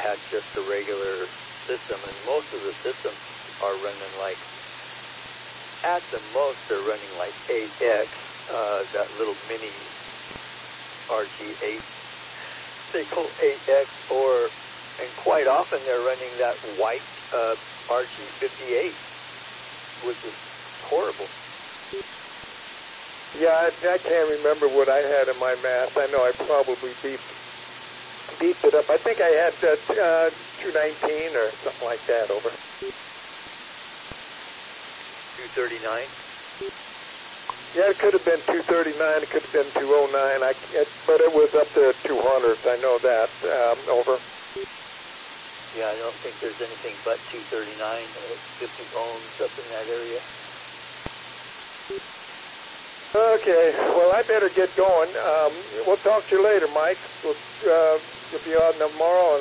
had just a regular system, and most of the systems are running like, at the most, they're running like 8X, that little mini RG8 signal 8X, and quite often they're running that white RG58, which is horrible. Yeah, I can't remember what I had in my math. I know I probably beefed it up. I think I had 219 or something like that, over. 239? Yeah, it could have been 239, it could have been 209, but it was up to 200s, I know that, over. Yeah, I don't think there's anything but 239, 50 ohms up in that area. Okay, well, I better get going. We'll talk to you later, Mike. You'll be on tomorrow.